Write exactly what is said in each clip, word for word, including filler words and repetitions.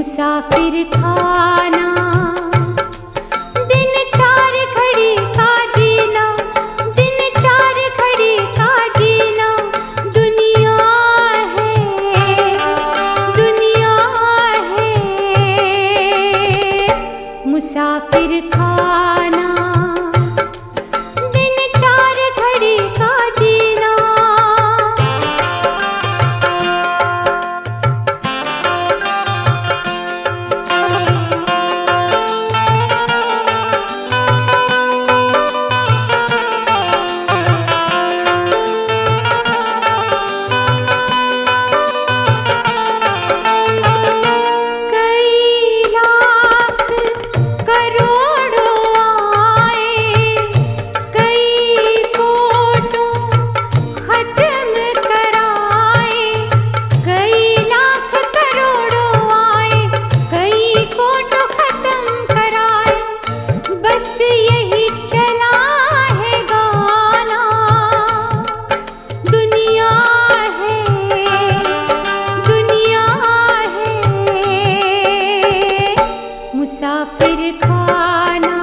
मुसाफिर खाना, दिन चार घड़ी का जीना, दिन चार घड़ी का जीना, दुनिया है, दुनिया है, मुसाफिर खाना, दिन चार घड़ी का जीना। मुसाफिर खाना,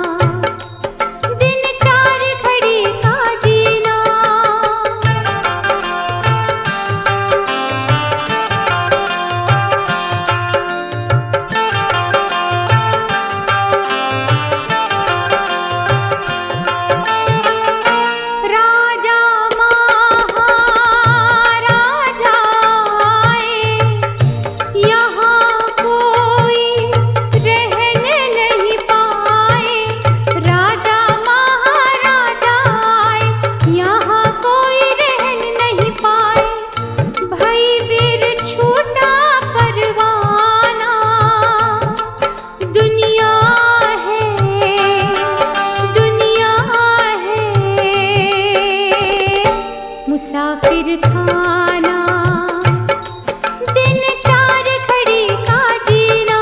दिन चार घड़ी का जीना। राजा महाराजा आए, यहाँ कोई मुसाफिर खाना, दिन चार घड़ी का जीना।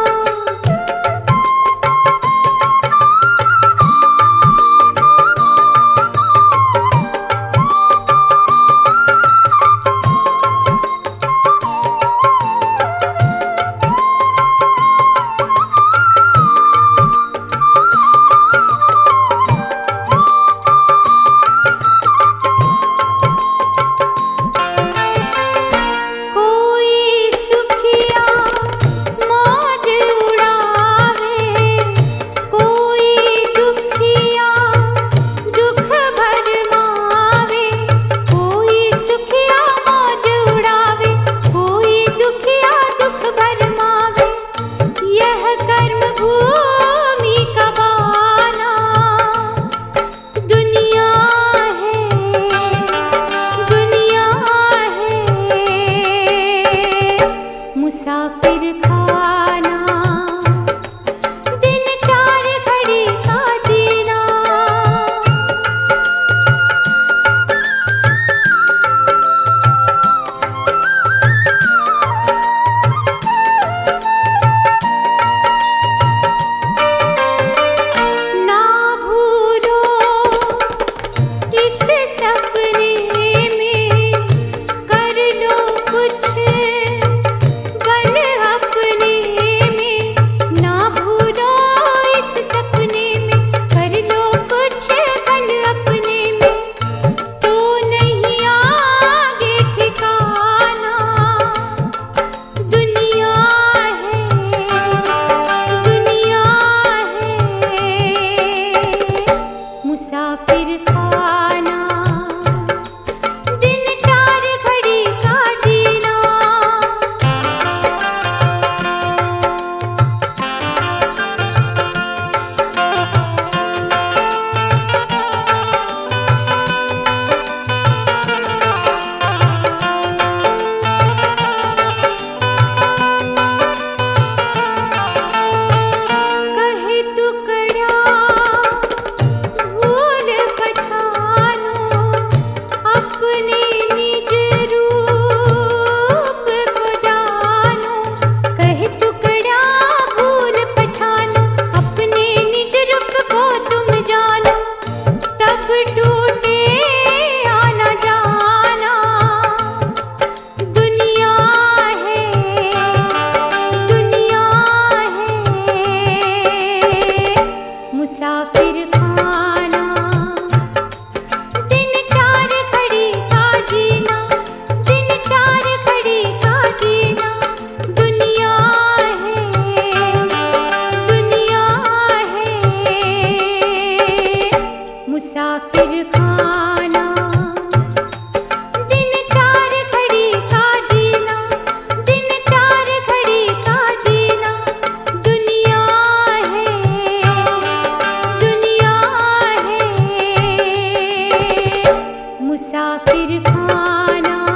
मुसाफिर खाना, दिन चार घड़ी का जीना। ना भूलो इस सपने में, कर लो कुछ अपने मुसाफिर खाना, दिन चार घड़ी का जीना, दिन चार घड़ी का जीना, दुनिया है, दुनिया है, मुसाफिर खाना।